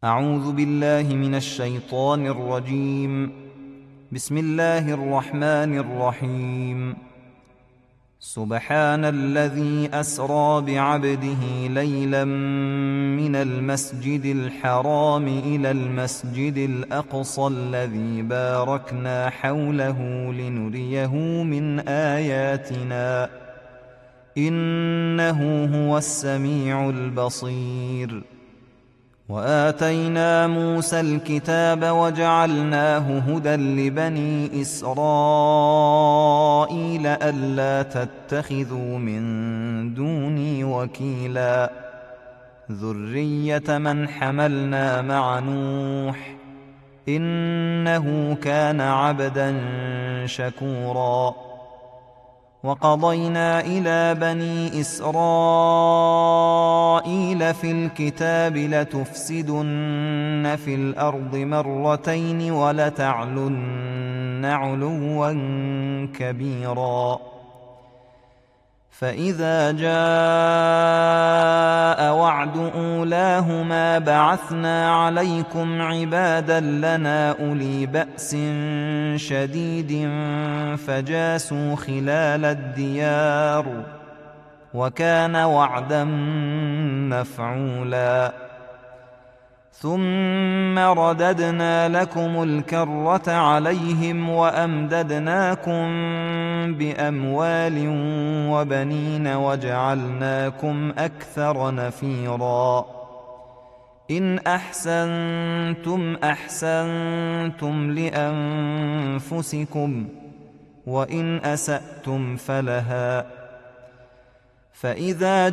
أعوذ بالله من الشيطان الرجيم. بسم الله الرحمن الرحيم. سبحان الذي أسرى بعبده ليلا من المسجد الحرام إلى المسجد الأقصى الذي باركنا حوله لنريه من آياتنا إنه هو السميع البصير. وآتينا موسى الكتاب وجعلناه هدى لبني إسرائيل ألا تتخذوا من دوني وكيلا ذرية من حملنا مع نوح إنه كان عبدا شكورا. وقضينا إلى بني إسرائيل في الكتاب لتفسدن في الأرض مرتين ولتعلن علوا كبيرا. فإذا جاء وعد أولاهما بعثنا عليكم عبادا لنا أولي بأس شديد فجاسوا خلال الديار وكان وعدا مفعولا. ثم رددنا لكم الكرة عليهم وأمددناكم بأموال وبنين وجعلناكم أكثر نفيرا. إن أحسنتم أحسنتم لأنفسكم وإن أسأتم فلها. فإذا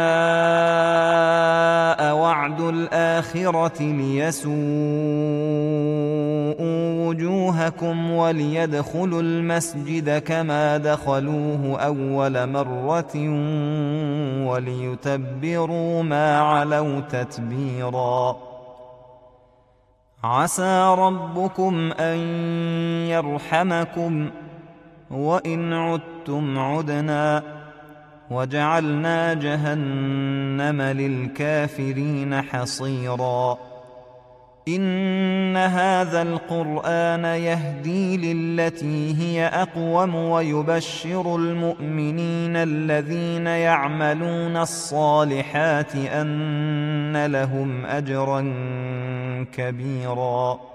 جاء وعد الآخرة ليسوءوا وجوهكم وليدخلوا المسجد كما دخلوه أول مرة وليتبروا ما علوا تتبيرا. عسى ربكم أن يرحمكم وإن عدتم عدنا وجعلنا جهنم للكافرين حصيرا. إن هذا القرآن يهدي للتي هي أقوم ويبشر المؤمنين الذين يعملون الصالحات أن لهم أجرا كبيرا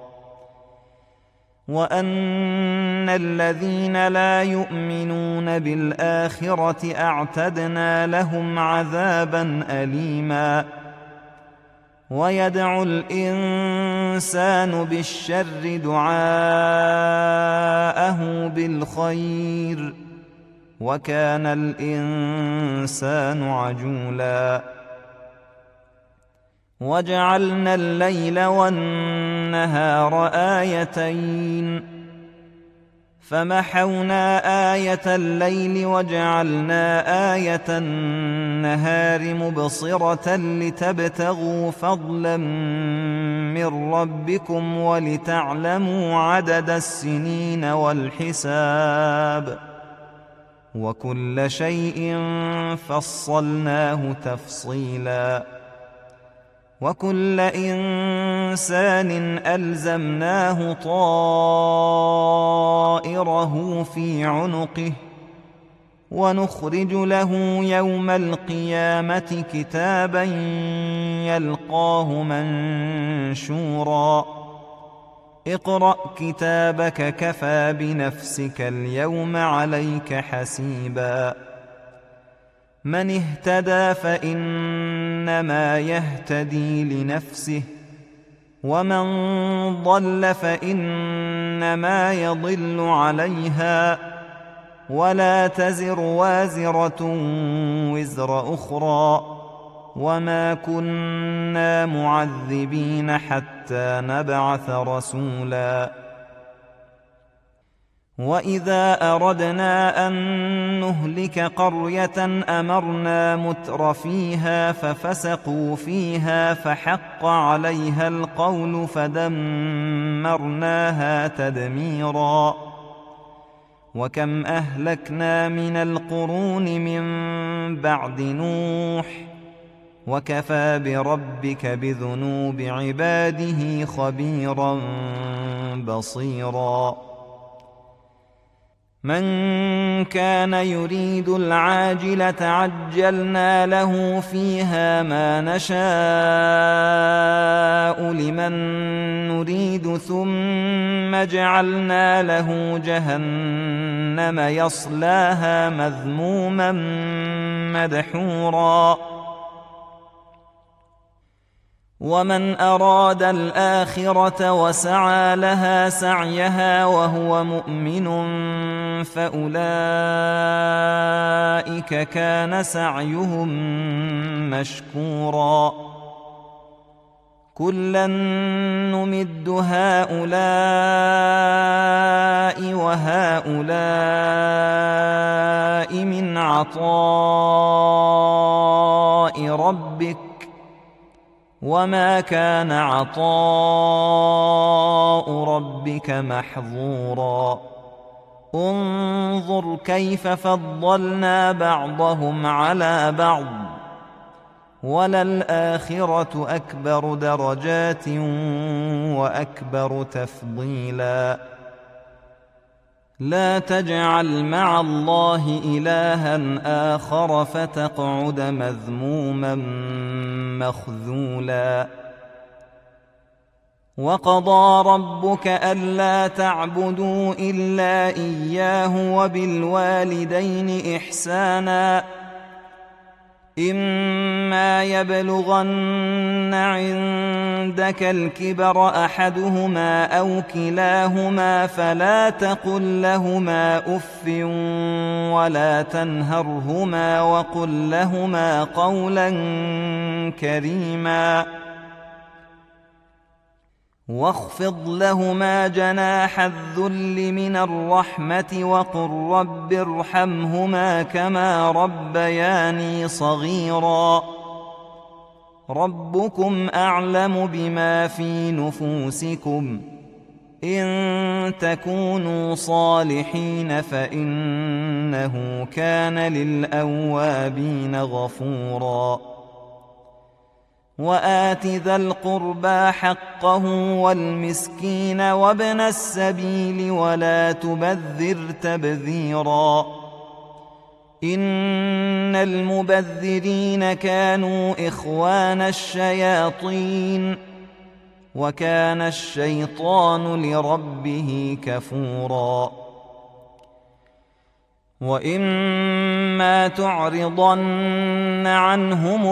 وأن الذين لا يؤمنون بالآخرة أعتدنا لهم عذابا أليما. ويدعو الإنسان بالشر دعاءه بالخير وكان الإنسان عجولا. وجعلنا الليل والنهار آيتين فمحونا آية الليل وجعلنا آية النهار مبصرة لتبتغوا فضلا من ربكم ولتعلموا عدد السنين والحساب وكل شيء فصلناه تفصيلا. وكل إنسان ألزمناه طائره في عنقه ونخرج له يوم القيامة كتابا يلقاه منشورا. اقرأ كتابك كفى بنفسك اليوم عليك حسيبا. من اهتدى فإنما يهتدي لنفسه ومن ضل فإنما يضل عليها ولا تزر وازرة وزر أخرى وما كنا معذبين حتى نبعث رسولا. وإذا أردنا أن نهلك قرية أمرنا مترفيها ففسقوا فيها فحق عليها القول فدمرناها تدميرا. وكم أهلكنا من القرون من بعد نوح وكفى بربك بذنوب عباده خبيرا بصيرا من كان يريد العاجلة عجلنا له فيها ما نشاء لمن نريد ثم جعلنا له جهنم يصلاها مذموما مدحورا ومن أراد الآخرة وسعى لها سعيها وهو مؤمن فأولئك كان سعيهم مشكورا كلا نمد هؤلاء وهؤلاء من عطاء ربك وما كان عطاء ربك محظورا انظر كيف فضلنا بعضهم على بعض وللآخرة أكبر درجات وأكبر تفضيلا لا تجعل مع الله إلها آخر فتقعد مذموما مخذولا وقضى ربك ألا تعبدوا إلا إياه وبالوالدين إحسانا إما يبلغن عندك الكبر أحدهما أو كلاهما فلا تقل لهما أف ولا تنهرهما وقل لهما قولا كريما واخفض لهما جناح الذل من الرحمة وقل رب ارحمهما كما ربياني صغيرا ربكم أعلم بما في نفوسكم إن تكونوا صالحين فإنه كان للأوابين غفورا وآت ذا القربى حقه والمسكين وابن السبيل ولا تبذر تبذيرا إن المبذرين كانوا إخوان الشياطين وكان الشيطان لربه كفورا وإما تعرضن عنهم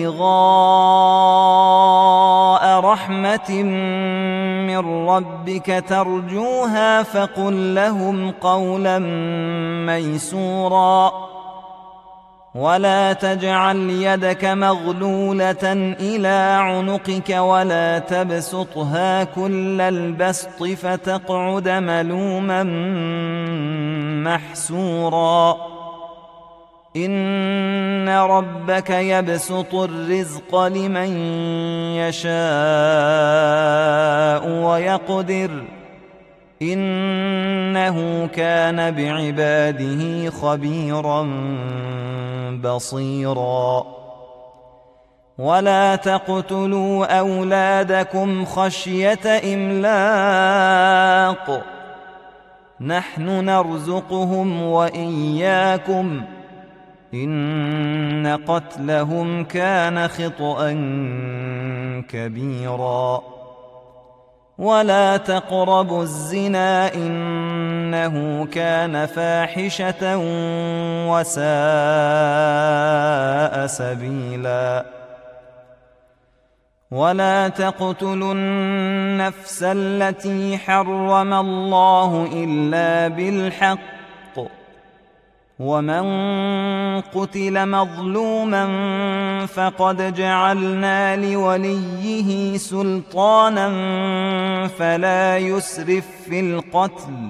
ابتغاء رحمة من ربك ترجوها فقل لهم قولا ميسورا ولا تجعل يدك مغلولة إلى عنقك ولا تبسطها كل البسط فتقعد ملوما محسورا إن ربك يبسط الرزق لمن يشاء ويقدر إنه كان بعباده خبيرا بصيرا ولا تقتلوا أولادكم خشية إملاق نحن نرزقهم وإياكم إن قتلهم كان خطأ كبيرا ولا تقربوا الزنا إنه كان فاحشة وساء سبيلا ولا تقتلوا النفس التي حرم الله إلا بالحق ومن قتل مظلوما فقد جعلنا لوليه سلطانا فلا يسرف في القتل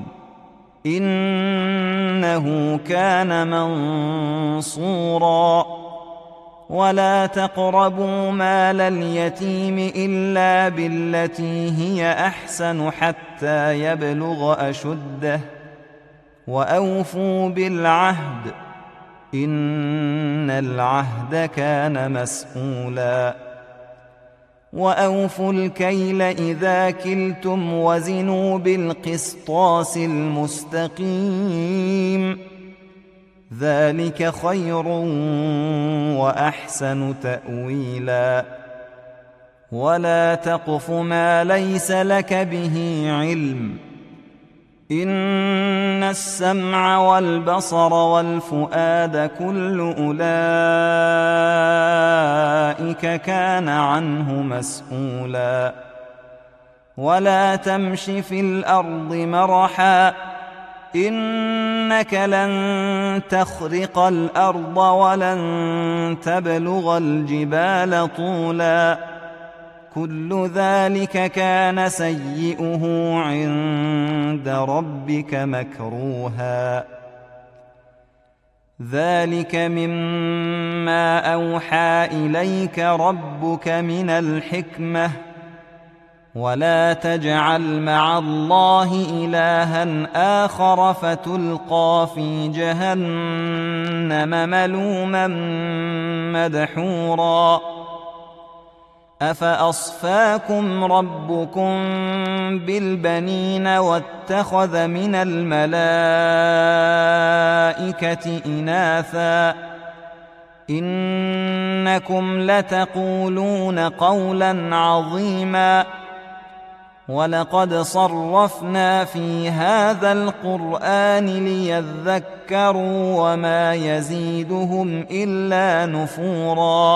إنه كان منصورا ولا تقربوا مال اليتيم إلا بالتي هي أحسن حتى يبلغ أشده وأوفوا بالعهد إن العهد كان مسؤولا وأوفوا الكيل إذا كلتم وزنوا بالقسطاس المستقيم ذلك خير وأحسن تأويلا ولا تقف ما ليس لك به علم إن السمع والبصر والفؤاد كل أولئك كان عنه مسؤولا ولا تمش في الأرض مرحا إنك لن تخرق الأرض ولن تبلغ الجبال طولا كل ذلك كان سيئه عند ربك مكروها ذلك مما أوحى إليك ربك من الحكمة ولا تجعل مع الله إلها آخر فتلقى في جهنم ملوما مدحورا أفأصفاكم ربكم بالبنين واتخذ من الملائكة إناثا إنكم لتقولون قولا عظيما ولقد صرفنا في هذا القرآن ليذكروا وما يزيدهم إلا نفورا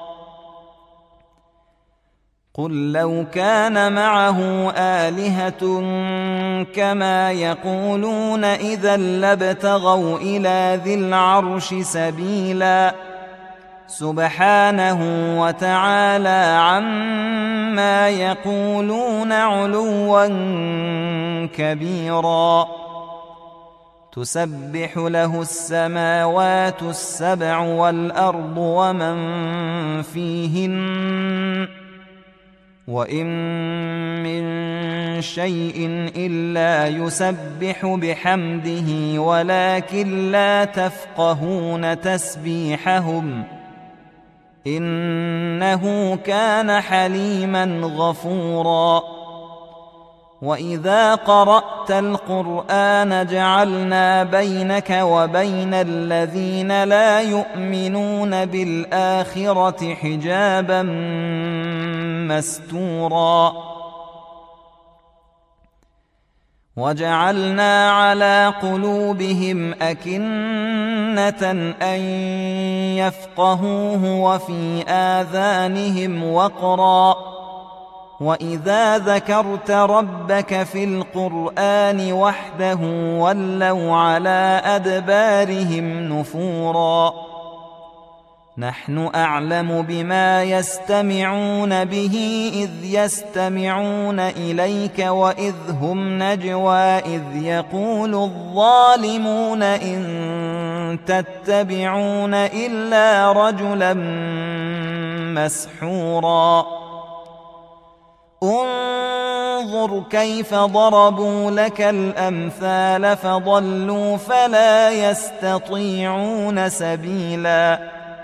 قل لو كان معه آلهة كما يقولون إذا لابتغوا إلى ذي العرش سبيلا سبحانه وتعالى عما يقولون علوا كبيرا تسبح له السماوات السبع والأرض ومن فيهن وإن من شيء إلا يسبح بحمده ولكن لا تفقهون تسبيحهم إنه كان حليما غفورا وإذا قرأت القرآن جعلنا بينك وبين الذين لا يؤمنون بالآخرة حجابا مستورا وجعلنا على قلوبهم أكنة أن يفقهوه وفي آذانهم وقرا وإذا ذكرت ربك في القرآن وحده ولوا على أدبارهم نفورا نحن أعلم بما يستمعون به إذ يستمعون إليك وإذ هم نجوى إذ يقول الظالمون إن تتبعون إلا رجلا مسحورا انظر كيف ضربوا لك الأمثال فضلوا فلا يستطيعون سبيلا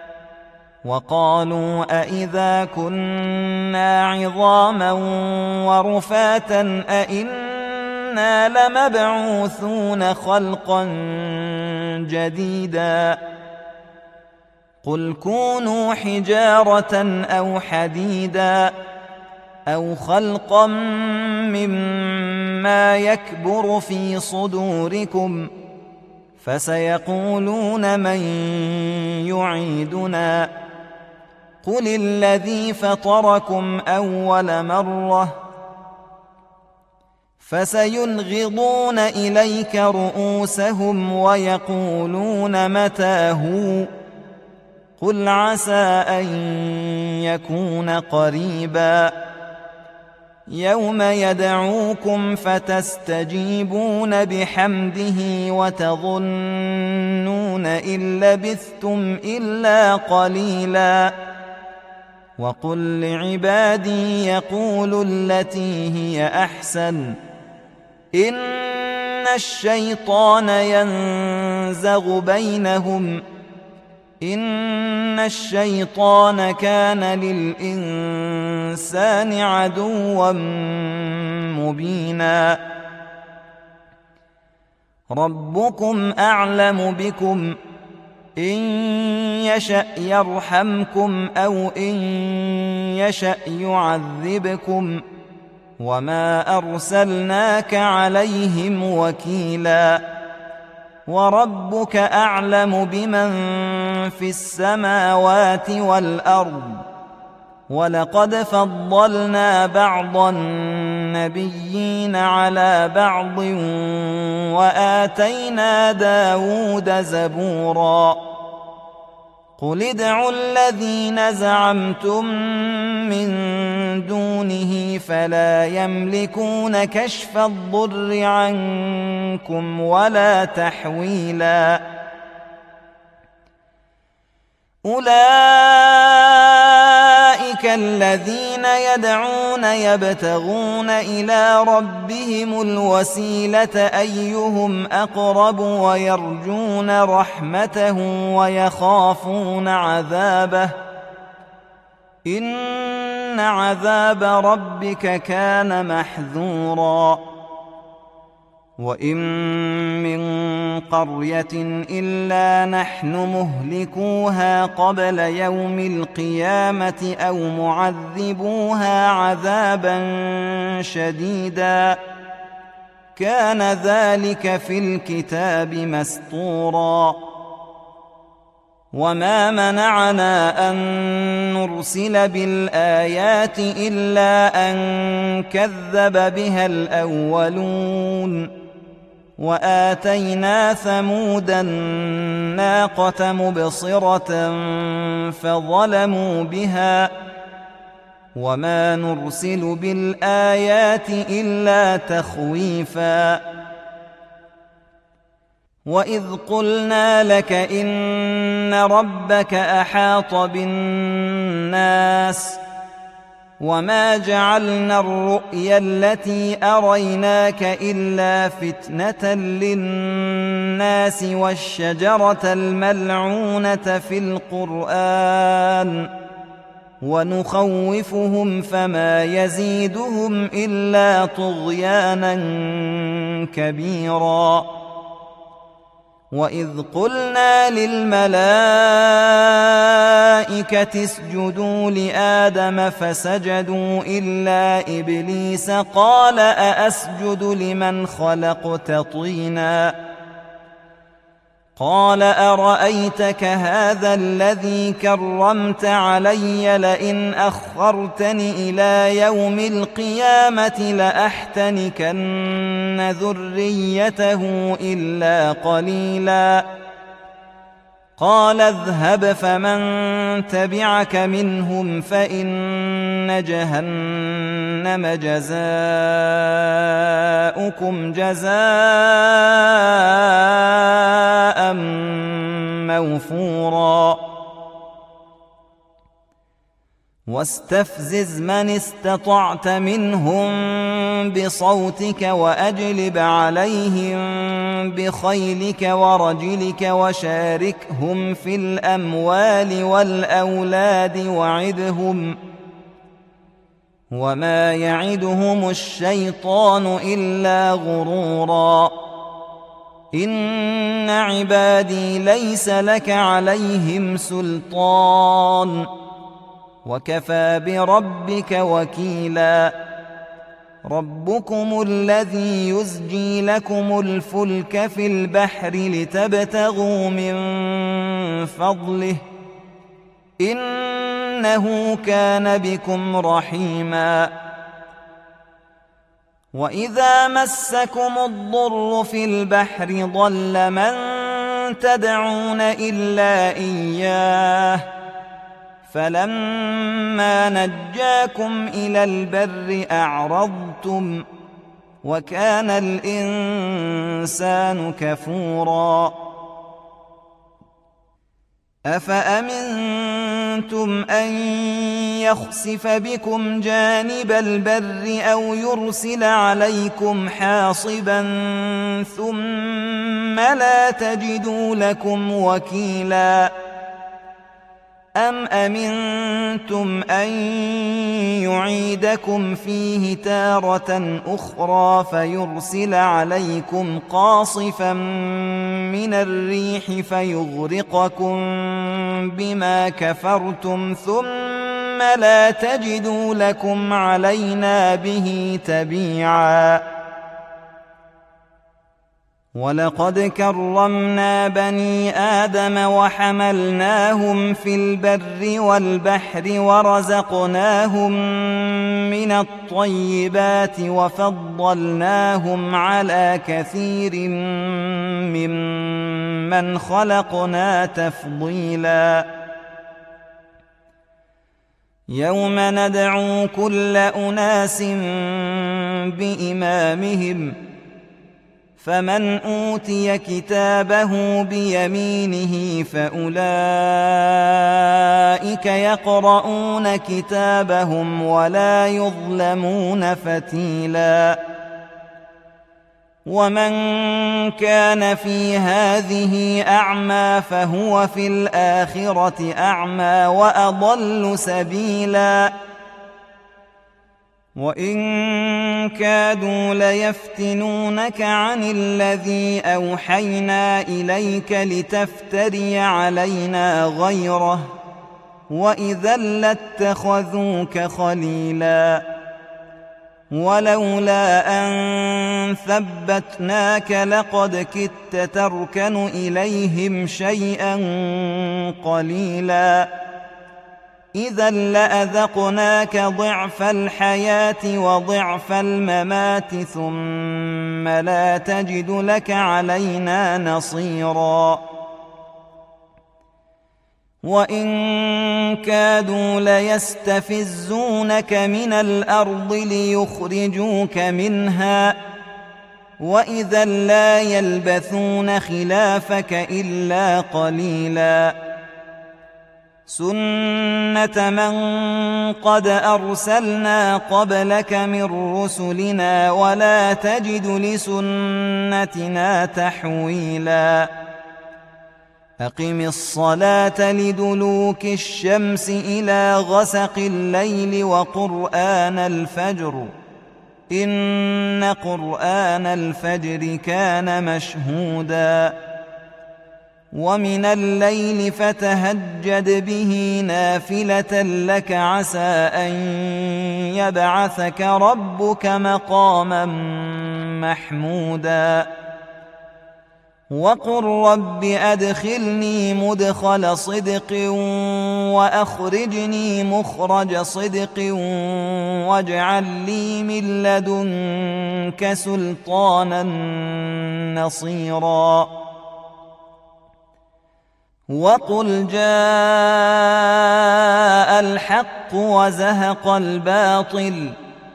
وقالوا أإذا كنا عظاما ورفاتا أإنا لمبعوثون خلقا جديدا قل كونوا حجارة أو حديدا أو خلقا مما يكبر في صدوركم فسيقولون من يعيدنا قل الذي فطركم أول مرة فسينغضون إليك رؤوسهم ويقولون متى هو قل عسى أن يكون قريبا يوم يدعوكم فتستجيبون بحمده وتظنون إن لبثتم إلا قليلا وقل لعبادي يقولوا التي هي أحسن إن الشيطان ينزغ بينهم إن الشيطان كان للإنسان عدوا مبينا ربكم أعلم بكم إن يشأ يرحمكم أو إن يشأ يعذبكم وما أرسلناك عليهم وكيلا وربك أعلم بمن في السماوات والأرض ولقد فضلنا بعض النبيين على بعض وآتينا داود زبورا قل ادعوا الذين زعمتم من دونه فلا يملكون كشف الضر عنكم ولا تحويلا أولئك الذين يدعون يبتغون إلى ربهم الوسيلة أيهم أقرب ويرجون رحمته ويخافون عذابه إن عذاب ربك كان محذورا وإن من قرية إلا نحن مهلكوها قبل يوم القيامة أو معذبوها عذابا شديدا كان ذلك في الكتاب مسطورا وما منعنا أن نرسل بالآيات إلا أن كذب بها الأولون وآتينا ثمود الناقة مبصرة فظلموا بها وما نرسل بالآيات إلا تخويفا وإذ قلنا لك إن ربك أحاط بالناس وما جعلنا الرؤيا التي أريناك إلا فتنة للناس والشجرة الملعونة في القرآن ونخوفهم فما يزيدهم إلا طغيانا كبيرا وإذ قلنا للملائكة اسجدوا لآدم فسجدوا إلا إبليس قال أأسجد لمن خلقت طينا قال أرأيتك هذا الذي كرمت علي لئن أخرتني إلى يوم القيامة لأحتنكن ذريته إلا قليلا قال اذهب فمن تبعك منهم فإن جهنم جزاؤكم جزاء موفورا واستفزز من استطعت منهم بصوتك وأجلب عليهم بخيلك ورجلك وشاركهم في الأموال والأولاد وعدهم وما يعدهم الشيطان إلا غرورا إن عبادي ليس لك عليهم سلطان وكفى بربك وكيلا ربكم الذي يزجي لكم الفلك في البحر لتبتغوا من فضله إنه كان بكم رحيما وإذا مسكم الضر في البحر ضل من تدعون إلا إياه فلما نجاكم إلى البر أعرضتم وكان الإنسان كفورا أفأمنتم أن يخسف بكم جانب البر أو يرسل عليكم حاصبا ثم لا تجدوا لكم وكيلا أم أمنتم أن يعيدكم فيه تارة أخرى فيرسل عليكم قاصفا من الريح فيغرقكم بما كفرتم ثم لا تجدوا لكم علينا به تبيعا ولقد كرمنا بني آدم وحملناهم في البر والبحر ورزقناهم من الطيبات وفضلناهم على كثير ممن خلقنا تفضيلا يوم ندعو كل أناس بإمامهم فمن أوتي كتابه بيمينه فأولئك يقرؤون كتابهم ولا يظلمون فتيلا ومن كان في هذه أعمى فهو في الآخرة أعمى وأضل سبيلا وإن كادوا ليفتنونك عن الذي أوحينا إليك لتفتري علينا غيره وإذا لاتخذوك خليلا ولولا أن ثبتناك لقد كدت تركن إليهم شيئا قليلا إذا لأذقناك ضعف الحياة وضعف الممات ثم لا تجد لك علينا نصيرا وإن كادوا ليستفزونك من الأرض ليخرجوك منها وإذا لا يلبثون خلافك إلا قليلا سنة من قد أرسلنا قبلك من رسلنا ولا تجد لسنتنا تحويلا أقم الصلاة لدلوك الشمس إلى غسق الليل وقرآن الفجر إن قرآن الفجر كان مشهودا ومن الليل فتهجد به نافلة لك عسى أن يبعثك ربك مقاما محمودا وقل رب أدخلني مدخل صدق وأخرجني مخرج صدق واجعل لي من لدنك سلطانا نصيرا وقل جاء الحق وزهق الباطل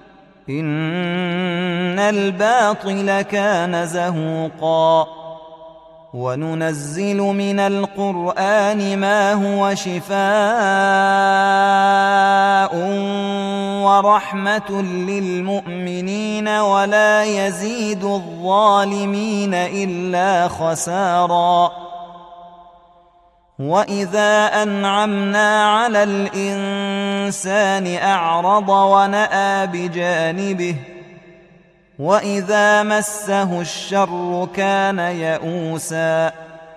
إن الباطل كان زهوقا وننزل من القرآن ما هو شفاء ورحمة للمؤمنين ولا يزيد الظالمين إلا خسارا وإذا أنعمنا على الإنسان أعرض ونأى بجانبه وإذا مسه الشر كان يئوسا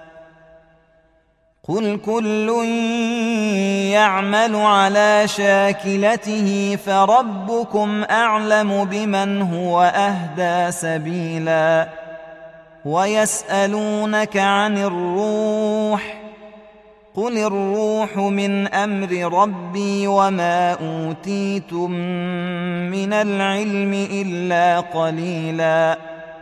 قل كل يعمل على شاكلته فربكم أعلم بمن هو أهدى سبيلا ويسألونك عن الروح قل الروح من أمر ربي وما أوتيتم من العلم إلا قليلا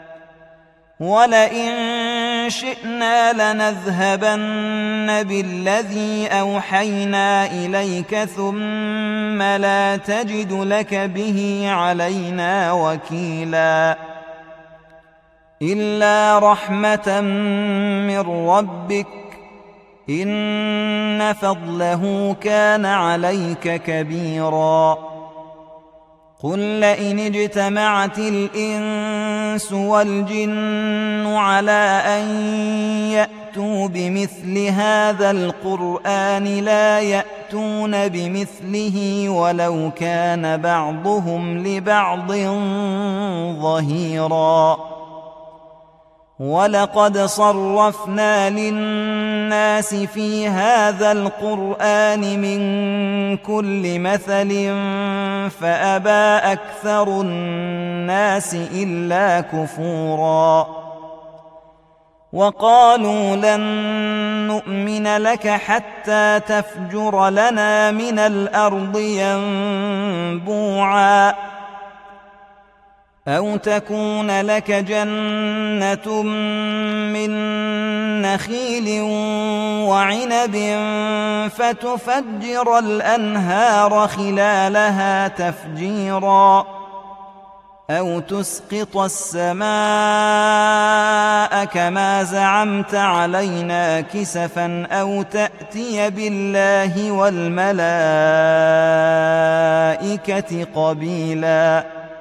ولئن شئنا لنذهبن بالذي أوحينا إليك ثم لا تجد لك به علينا وكيلا إلا رحمة من ربك إن فضله كان عليك كبيرا قل لئن اجتمعت الإنس والجن على أن يأتوا يأتوا بمثل هذا القرآن لا يأتون بمثله ولو كان بعضهم لبعض ظهيرا ولقد صرفنا للناس في هذا القرآن من كل مثل فأبى أكثر الناس إلا كفورا وقالوا لن نؤمن لك حتى تفجر لنا من الأرض ينبوعا أو تكون لك جنة من نخيل وعنب فتفجر الأنهار خلالها تفجيرا أو تسقط السماء كما زعمت علينا كسفا أو تأتي بالله والملائكة قبيلا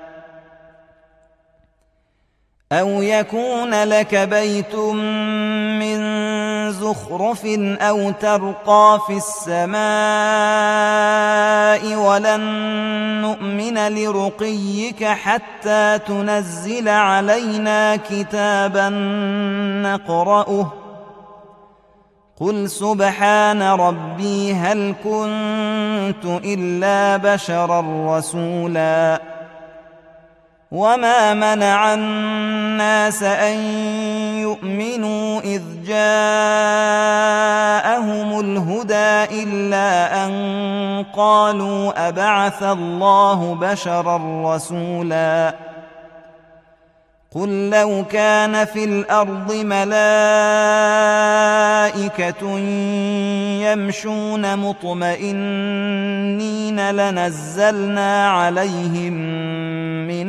أو يكون لك بيت من زخرف أو ترقى في السماء ولن نؤمن لرقيك حتى تنزل علينا كتابا نقرأه قل سبحان ربي هل كنت إلا بشرا رسولا وما منع الناس أن يؤمنوا إذ جاءهم الهدى إلا أن قالوا أبعث الله بشرا رسولا قل لو كان في الأرض ملائكة يمشون مطمئنين لنزلنا عليهم من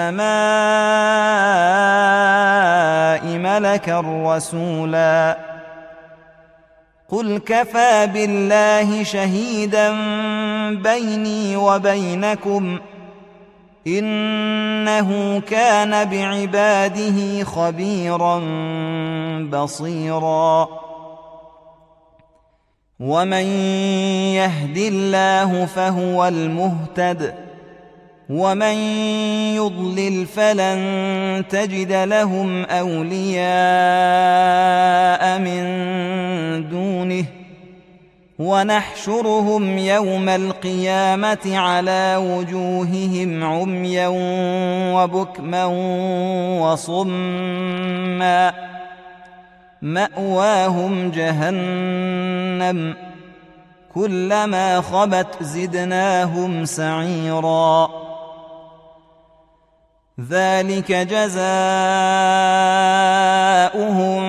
السماء ملكا رسولا قل كفى بالله شهيدا بيني وبينكم إنه كان بعباده خبيرا بصيرا ومن يهد الله فهو المهتد ومن يضلل فلن تجد لهم أولياء من دونه ونحشرهم يوم القيامة على وجوههم عميا وبكما وصما مأواهم جهنم كلما خبت زدناهم سعيرا ذلك جزاؤهم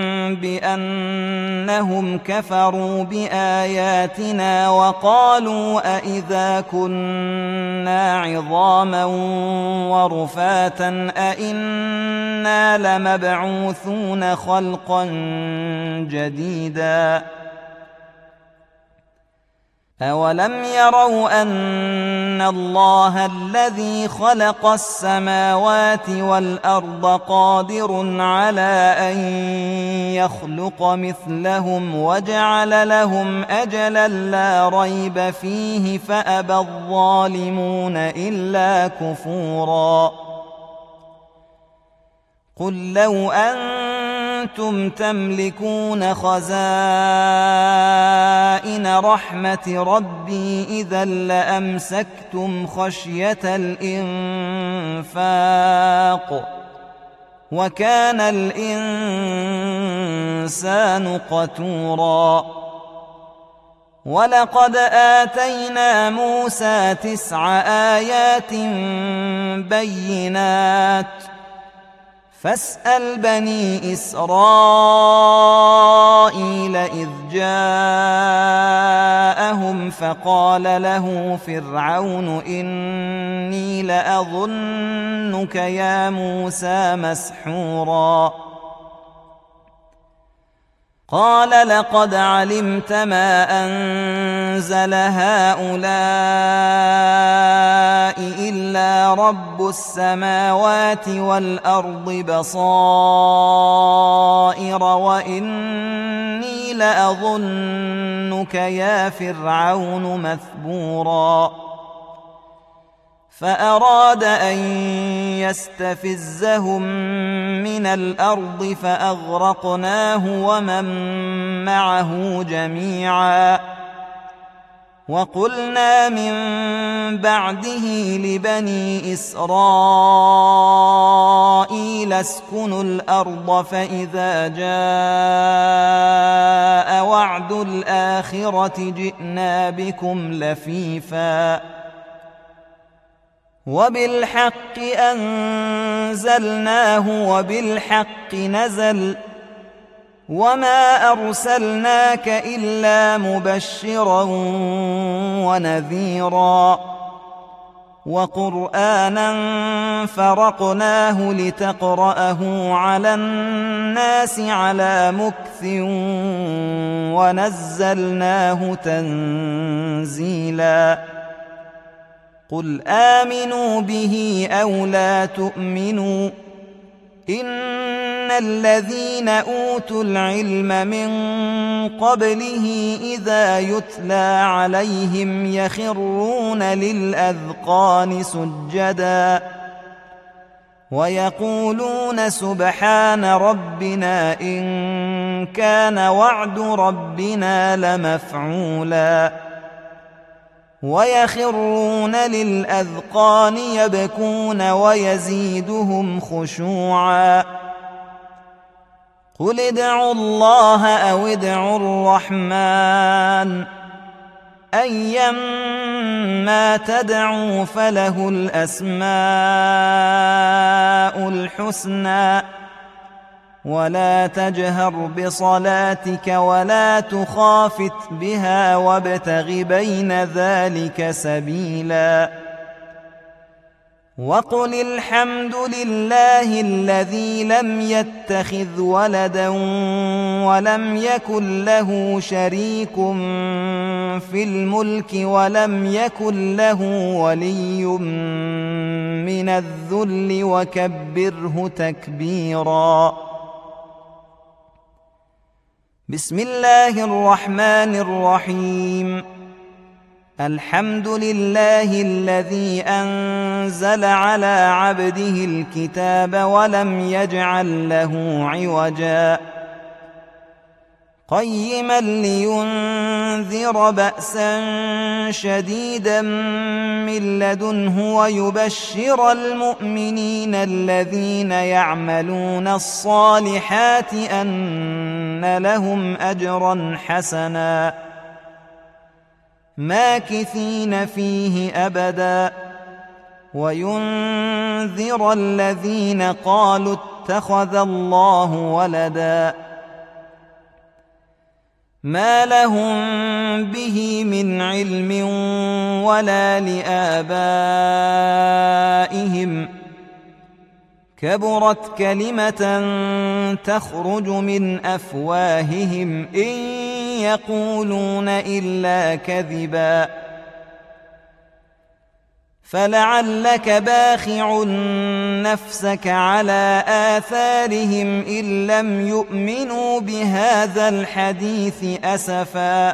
بأنهم كفروا بآياتنا وقالوا أئذا كنا عظاما ورفاتا أئنا لمبعوثون خلقا جديدا أولم يروا أن الله الذي خلق السماوات والأرض قادر على أن يخلق مثلهم وجعل لهم أجلا لا ريب فيه فأبى الظالمون إلا كفورا قل لو أنتم تملكون خزائن رحمة ربي إذا لأمسكتم خشية الإنفاق وكان الإنسان قتورا ولقد آتينا موسى 9 آيات بينات فاسأل بني إسرائيل إذ جاءهم فقال له فرعون إني لأظنك يا موسى مسحورا قال لقد علمت ما أنزل هؤلاء إلا رب السماوات والأرض بصائر وإني لأظنك يا فرعون مثبورا فأراد أن يستفزهم من الأرض فأغرقناه ومن معه جميعا وقلنا من بعده لبني إسرائيل اسكنوا الأرض فإذا جاء وعد الآخرة جئنا بكم لفيفا وبالحق أنزلناه وبالحق نزل وما أرسلناك إلا مبشرا ونذيرا وقرآنا فرقناه لتقرأه على الناس على مكث ونزلناه تنزيلا قل آمنوا به أو لا تؤمنوا إن الذين أوتوا العلم من قبله إذا يتلى عليهم يخرون للأذقان سجدا ويقولون سبحان ربنا إن كان وعد ربنا لمفعولا ويخرون للأذقان يبكون ويزيدهم خشوعا قل ادعوا الله أو ادعوا الرحمن أيما تدعوا فله الأسماء الحسنى ولا تجهر بصلاتك ولا تخافت بها وابتغ بين ذلك سبيلا وقل الحمد لله الذي لم يتخذ ولدا ولم يكن له شريك في الملك ولم يكن له ولي من الذل وكبره تكبيرا بسم الله الرحمن الرحيم الحمد لله الذي أنزل على عبده الكتاب ولم يجعل له عوجا قيما لينذر بأسا شديدا من لدنه ويبشر المؤمنين الذين يعملون الصالحات أن لهم أجرا حسنا ماكثين فيه أبدا وينذر الذين قالوا اتخذ الله ولدا ما لهم به من علم ولا لآبائهم كبرت كلمة تخرج من أفواههم إن يقولون إلا كذبا فلعلك باخع نفسك على آثارهم إن لم يؤمنوا بهذا الحديث أسفا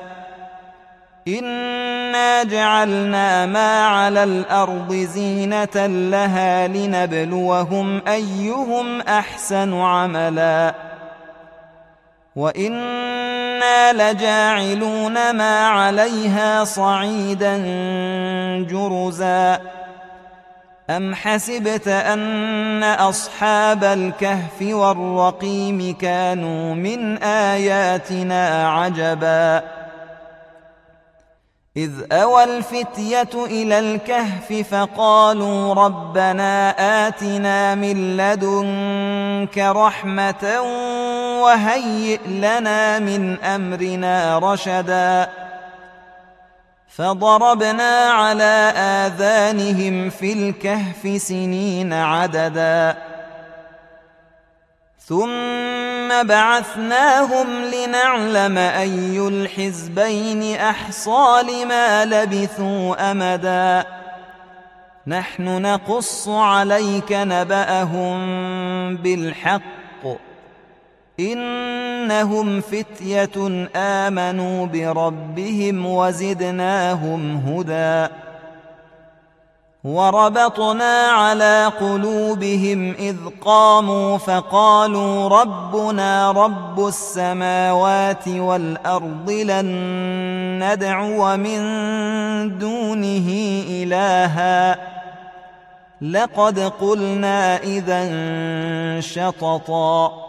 إنا جعلنا ما على الأرض زينة لها لنبلوهم أيهم أحسن عملا وإنا لجاعلون ما عليها صعيدا جرزا أم حسبت أن أصحاب الكهف والرقيم كانوا من آياتنا عجبا إذ أوى الفتية إلى الكهف فقالوا ربنا آتنا من لدنك رحمة وهيئ لنا من أمرنا رشدا فضربنا على آذانهم في الكهف سنين عددا ثم بعثناهم لنعلم أي الحزبين أحصى لما لبثوا أمدا نحن نقص عليك نبأهم بالحق إنهم فتية آمنوا بربهم وزدناهم هدى وربطنا على قلوبهم إذ قاموا فقالوا ربنا رب السماوات والأرض لن ندعو من دونه إلها لقد قلنا إذا شططا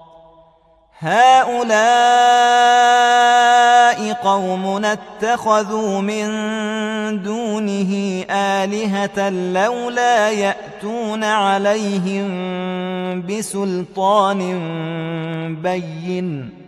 هؤلاء قومنا اتخذوا من دونه آلهة لولا يأتون عليهم بسلطان بين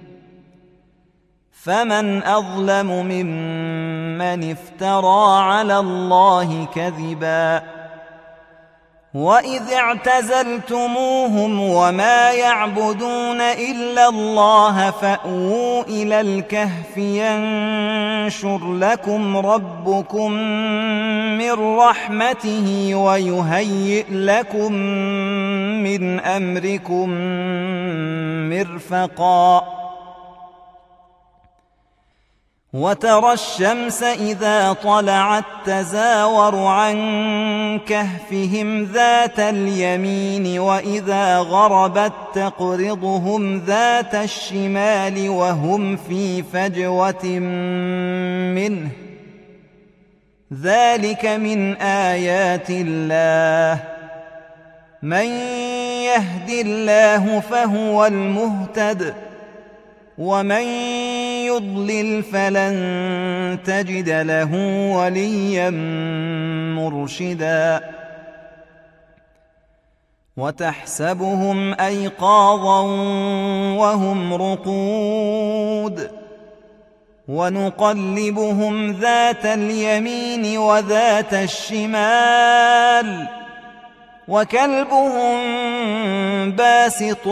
فمن أظلم ممن افترى على الله كذبا وإذ اعتزلتموهم وما يعبدون إلا الله فأووا إلى الكهف ينشر لكم ربكم من رحمته ويهيئ لكم من أمركم مرفقا وترى الشمس إذا طلعت تزاور عن كهفهم ذات اليمين وإذا غربت تقرضهم ذات الشمال وهم في فجوة منه ذلك من آيات الله من يهد الله فهو المهتد ومن يضلل فلن تجد له وليا مرشدا وتحسبهم أيقاظا وهم رقود ونقلبهم ذات اليمين وذات الشمال وكلبهم باسط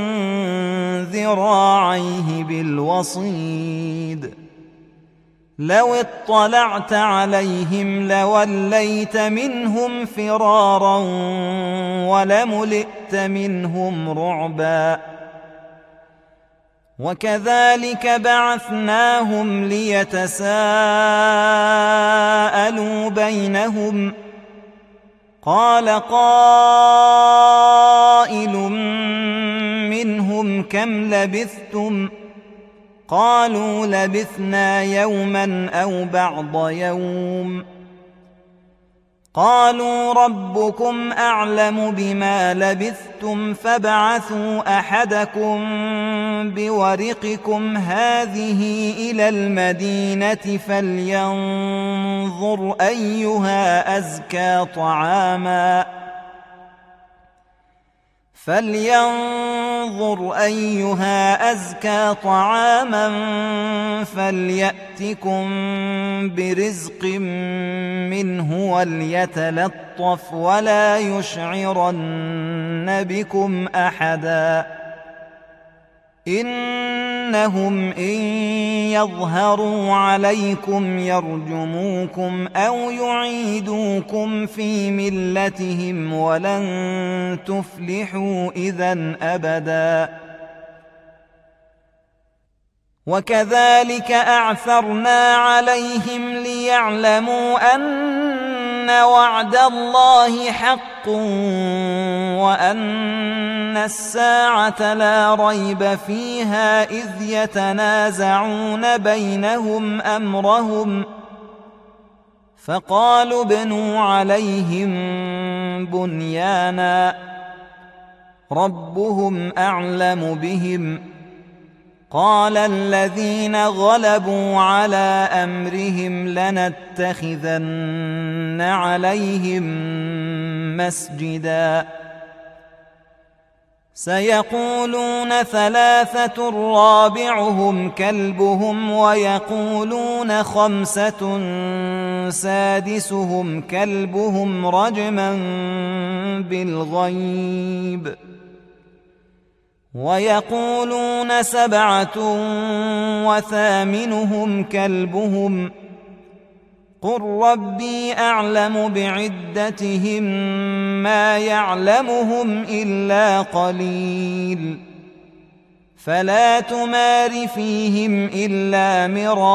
ذراعيه بالوصيد لو اطلعت عليهم لوليت منهم فرارا ولملئت منهم رعبا وكذلك بعثناهم ليتساءلوا بينهم قال قائل منهم كم لبثتم قالوا لبثنا يوما أو بعض يوم قالوا ربكم أعلم بما لبثتم فابعثوا أحدكم بورقكم هذه إلى المدينة فلينظر أيها أزكى طعاما فليأتكم برزق منه وليتلطف ولا يشعرن بكم أحدا إنهم إن يظهروا عليكم يرجموكم أو يعيدوكم في ملتهم ولن تفلحوا إذن أبدا وكذلك أعثرنا عليهم ليعلموا أن وعد الله حق وأن الساعة لا ريب فيها إذ يتنازعون بينهم أمرهم فقالوا ابنوا عليهم بنيانا ربهم أعلم بهم قال الذين غلبوا على أمرهم لنتخذن عليهم مسجدا سيقولون ثلاثة رابعهم كلبهم ويقولون خمسة سادسهم كلبهم رجما بالغيب ويقولون 7 وثامنهم كلبهم قل ربي أعلم بعدتهم ما يعلمهم إلا قليل فلا تمار فيهم إلا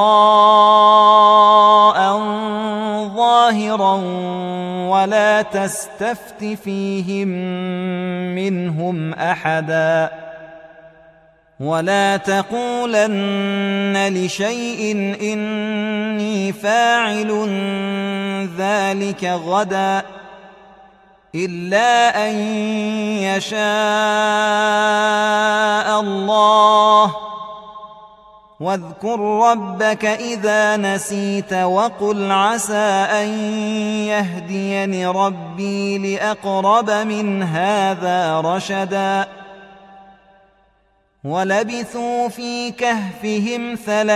مراء ظاهرا ولا تستفت فيهم منهم أحدا ولا تقولن لشيء إني فاعل ذلك غدا إلا أن يشاء الله واذكر ربك إذا نسيت وقل عسى أن يهديني ربي لأقرب من هذا رشدا ولبثوا في كهفهم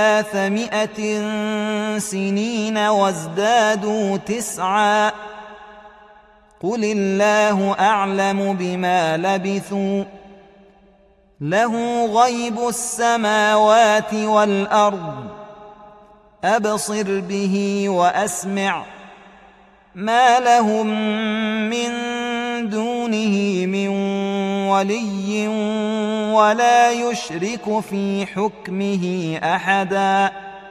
300 سنين وازدادوا 9 قل الله أعلم بما لبثوا له غيب السماوات والأرض أبصر به وأسمع ما لهم من دونه من ولي ولا يشرك في حكمه أحدا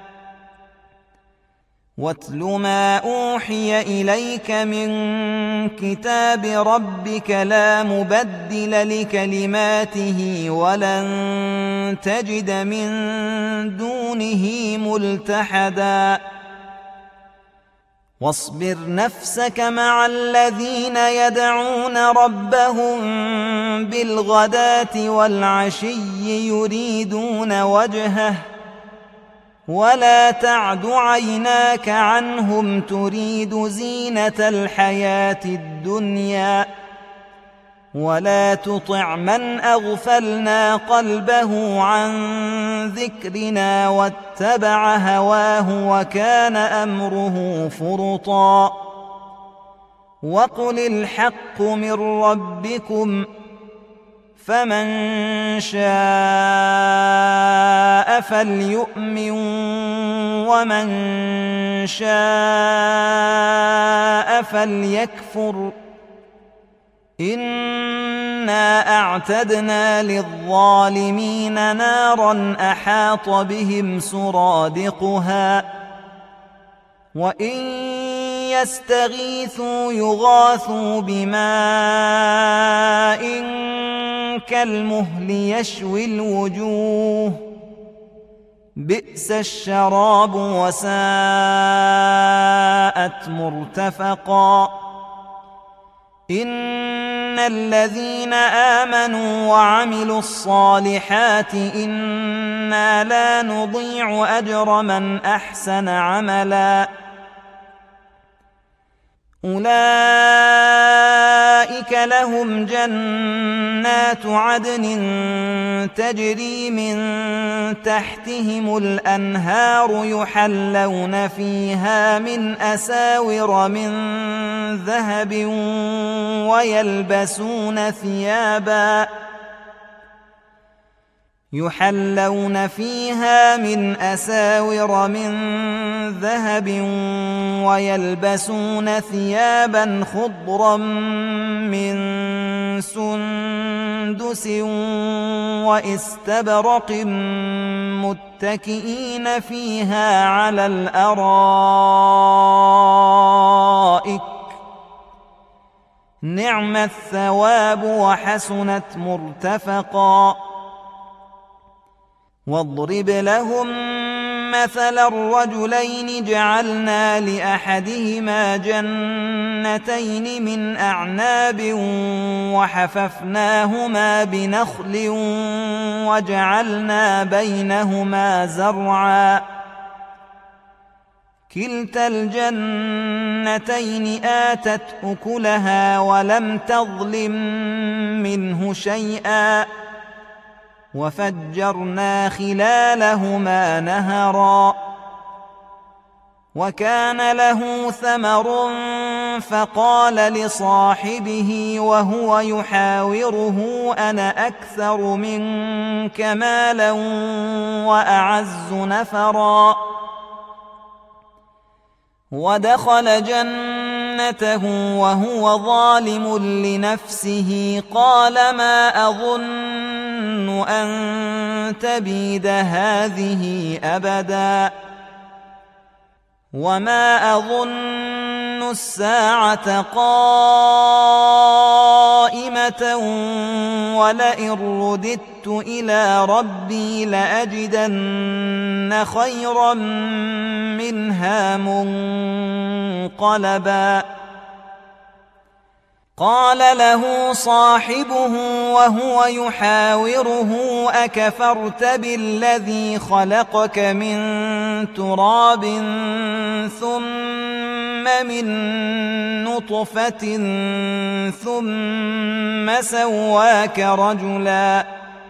واتل ما أوحي إليك من كتاب ربك لا مبدل لكلماته ولن تجد من دونه ملتحدا واصبر نفسك مع الذين يدعون ربهم بالغداة والعشي يريدون وجهه ولا تعد عيناك عنهم تريد زينة الحياة الدنيا ولا تطع من أغفلنا قلبه عن ذكرنا واتبع هواه وكان أمره فرطا وقل الحق من ربكم فمن شاء فليؤمن ومن شاء فليكفر إنا أعتدنا للظالمين نارا أحاط بهم سرادقها وإن يستغيثوا يغاثوا بماء كالمهل يشوي الوجوه بئس الشراب وساءت مرتفقا إن الذين آمنوا وعملوا الصالحات إنا لا نضيع أجر من أحسن عملا أولئك لهم جنات عدن تجري من تحتهم الأنهار يحلون فيها من أساور من ذهب يحلون فيها من أساور من ذهب ويلبسون ثيابا خضرا من سندس واستبرق متكئين فيها على الأرائك نعم الثواب وحسنت مرتفقا واضرب لهم مثل الرجلين جعلنا لأحدهما جنتين من أعناب وحففناهما بنخل وجعلنا بينهما زرعا كلتا الجنتين آتت أكلها ولم تظلم منه شيئا وفجرنا خلالهما نهرا وكان له ثمر فقال لصاحبه وهو يحاوره أنا أكثر منك مالا وأعز نفرا ودخل جنته وهو ظالم لنفسه قال ما أظن أن تبيد هذه أبدا وما أظن الساعة قائمة ولئن رددت إلى ربي لأجدن خيرا منها منقلبا قال له صاحبه وهو يحاوره أكفرت بالذي خلقك من تراب ثم من نطفة ثم سواك رجلا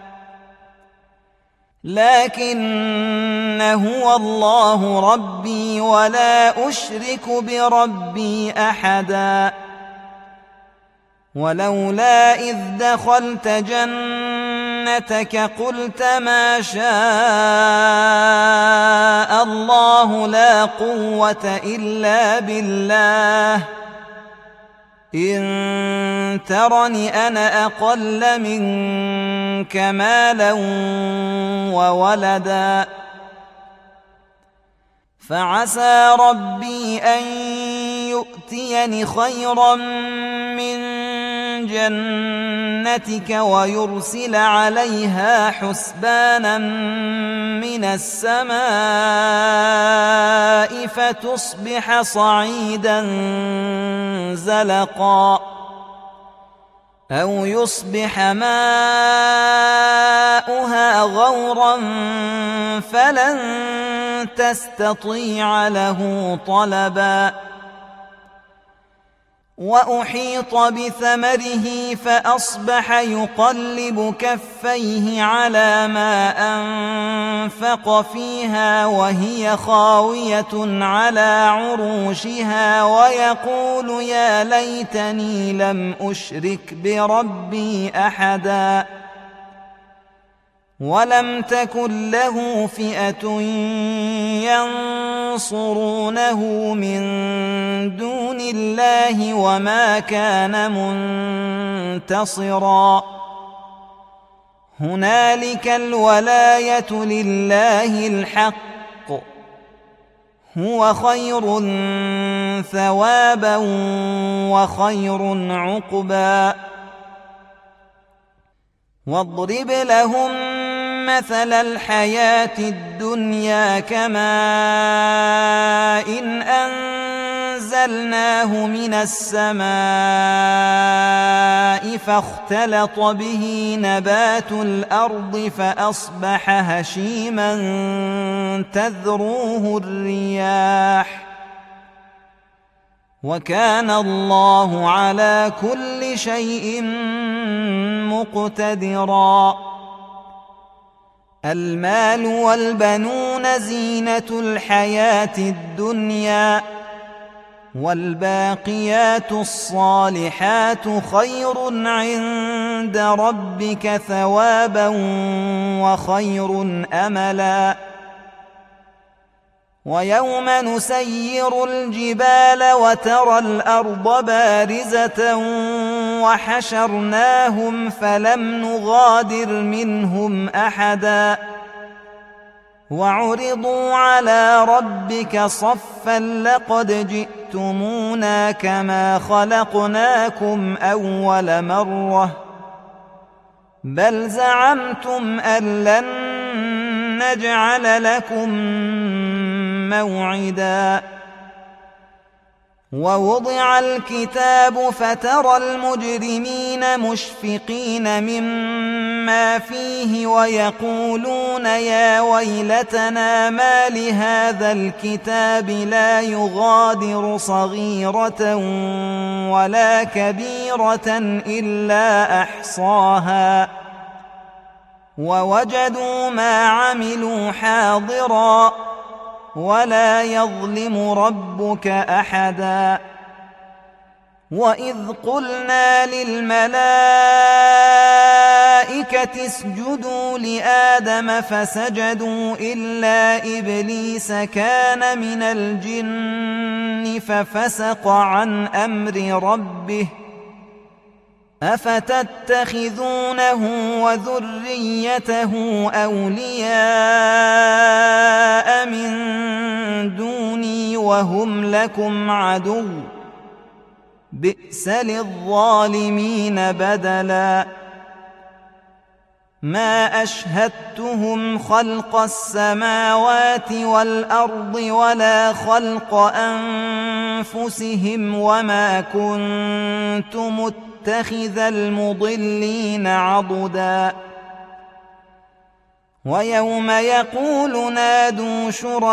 لكن هو الله ربي ولا أشرك بربي أحدا ولولا إذ دخلت جنتك قلت ما شاء الله لا قوة إلا بالله إن ترني أنا أقل منك مالا وولدا فعسى ربي أن يؤتيني خيرا من جنتك ويرسل عليها حسبانا من السماء فتصبح صعيدا زلقا أو يصبح ماؤها غورا فلن تستطيع له طلبا وأحيط بثمره فأصبح يقلب كفيه على ما أنفق فيها وهي خاوية على عروشها ويقول يا ليتني لم أشرك بربي أحدا ولم تكن له فئة ينصرونه من دون الله وما كان منتصرا هنالك الولاية لله الحق هو خير ثوابا وخير عقبا واضرب لهم مثل الحياة الدنيا كماء إن أنزلناه من السماء فاختلط به نبات الأرض فأصبح هشيما تذروه الرياح وكان الله على كل شيء مقتدرا المال والبنون زينة الحياة الدنيا والباقيات الصالحات خير عند ربك ثوابا وخير أملا ويوم نسير الجبال وترى الأرض بارزة وحشرناهم فلم نغادر منهم أحدا وعرضوا على ربك صفا لقد جئتمونا كما خلقناكم أول مرة بل زعمتم أن لن نجعل لكم موعدا ووضع الكتاب فترى المجرمين مشفقين مما فيه ويقولون يا ويلتنا ما لهذا الكتاب لا يغادر صغيرة ولا كبيرة إلا أحصاها ووجدوا ما عملوا حاضرا ولا يظلم ربك أحدا وإذ قلنا للملائكة اسجدوا لآدم فسجدوا إلا إبليس كان من الجن ففسق عن أمر ربه أفتتخذونه وذريته أولياء من دوني وهم لكم عدو بئس للظالمين بدلا ما أشهدتهم خلق السماوات والأرض ولا خلق أنفسهم وما كنت متخذ المضلين عضدا ويوم يقول نادوا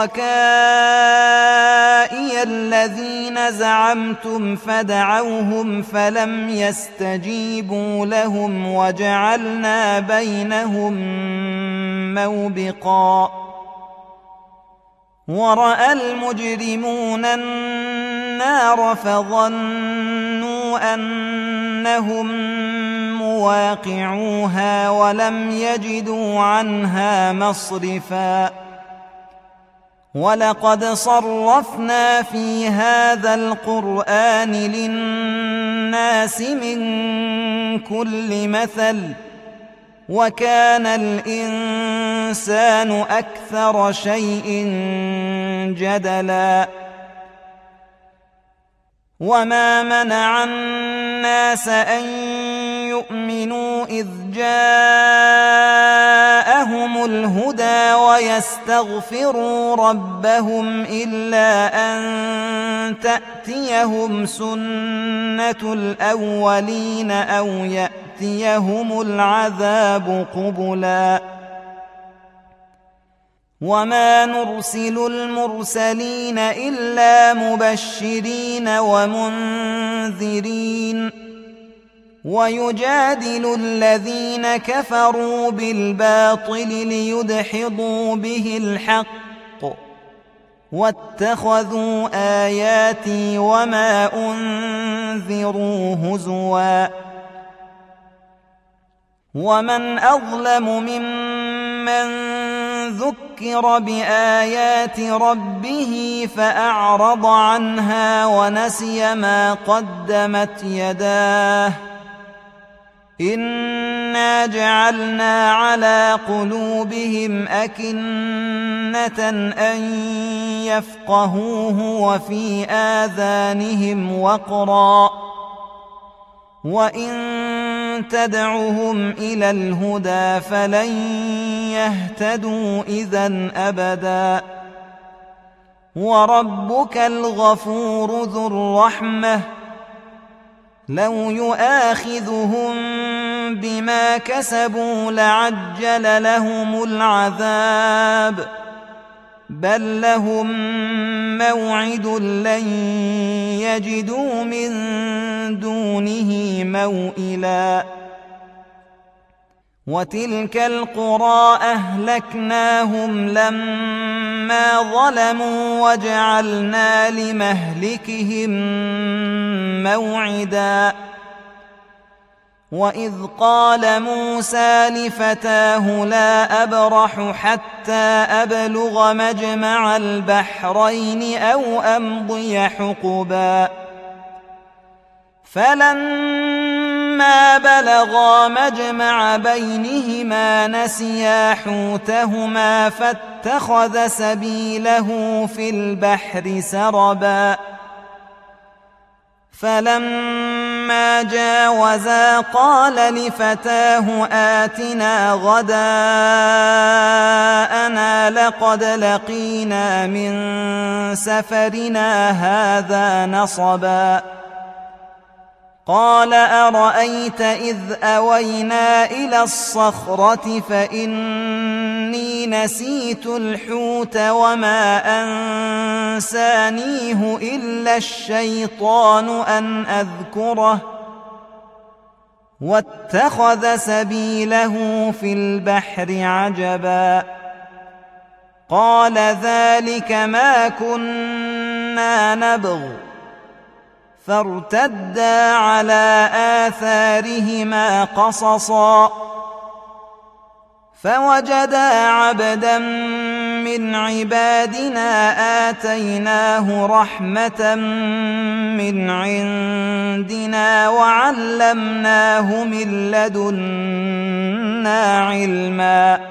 شركائي الذين زعمتم فدعوهم فلم يستجيبوا لهم وجعلنا بينهم موبقا ورأى المجرمون النار فظنوا أنهم مواقعوها ولم يجدوا عنها مصرفا ولقد صرفنا في هذا القرآن للناس من كل مثل وكان الإنسان أكثر شيء جدلا وما منع الناس أن يؤمنوا إذ جاءهم الهدى ويستغفروا ربهم إلا أن تأتيهم سنة الأولين أو يأتيهم العذاب قبلا وما نرسل المرسلين إلا مبشرين ومنذرين ويجادل الذين كفروا بالباطل ليدحضوا به الحق واتخذوا آياتي وما أنذروا هزوا ومن أظلم ممن ذكر بآيات ربه فأعرض عنها ونسي ما قدمت يداه إنا جعلنا على قلوبهم أكنة أن يفقهوه وفي آذانهم وقرا وإن تدعهم إلى الهدى فلن يهتدوا إذن أبدا وربك الغفور ذو الرحمة لو يؤاخذهم بما كسبوا لعجل لهم العذاب بل لهم موعد لن يجدوا من دونه موئلا وتلك القرى أهلكناهم لما ظلموا وجعلنا لمهلكهم موعدا وإذ قال موسى لفتاه لا أبرح حتى أبلغ مجمع البحرين أو أمضي حقبا فلما بلغا مجمع بينهما نسيا حوتهما فاتخذ سبيله في البحر سربا فلما جاوزا قال لفتاه آتنا غداءنا لقد لقينا من سفرنا هذا نصبا قال أرأيت إذ أوينا إلى الصخرة فإني نسيت الحوت وما أنسانيه إلا الشيطان أن أذكره واتخذ سبيله في البحر عجبا قال ذلك ما كنا نبغ فارتدا على آثارهما قصصا فوجدا عبدا من عبادنا آتيناه رحمة من عندنا وعلمناه من لدنا علما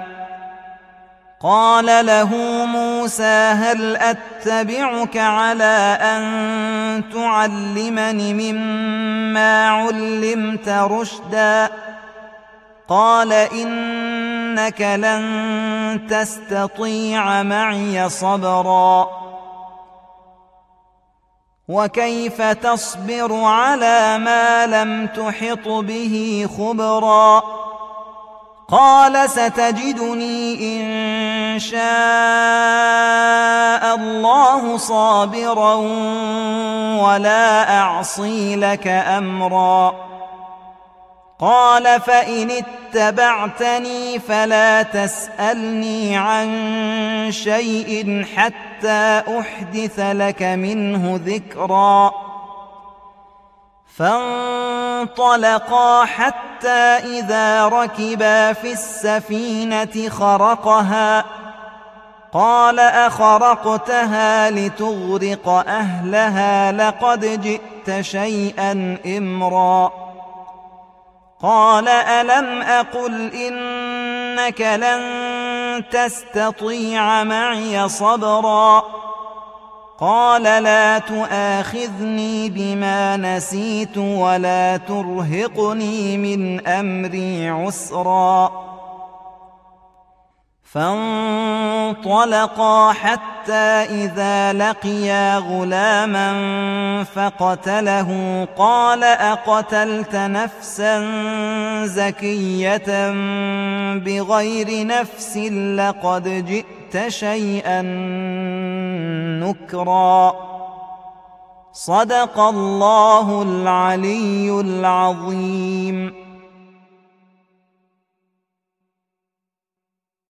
قال له موسى هل أتبعك على أن تعلمني مما علمت رشدا قال إنك لن تستطيع معي صبرا وكيف تصبر على ما لم تحط به خبرا قال ستجدني إن شاء الله صابرا ولا أعصي لك أمرا قال فإن اتبعتني فلا تسألني عن شيء حتى أحدث لك منه ذكرا فانطلقا حتى إذا ركبا في السفينة خرقها قال أخرقتها لتغرق أهلها لقد جئت شيئا إمرا قال ألم أقل إنك لن تستطيع معي صبرا قال لا تؤاخذني بما نسيت ولا ترهقني من أمري عسرا فانطلقا حتى إذا لقيا غلاما فقتله قال أقتلت نفسا زكية بغير نفس لقد جئت شيئا نكرا صدق الله العلي العظيم.